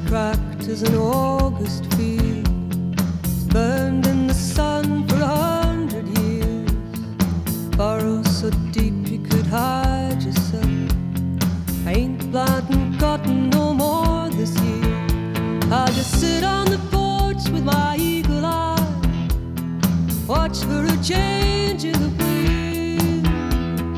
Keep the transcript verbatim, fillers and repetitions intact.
cracked as an August field. It's burned in the sun for a hundred years. Burrow so deep you could hide yourself. Ain't planting cotton no more this year. I'll just sit on the porch with my eagle eye, watch for a change in the wind.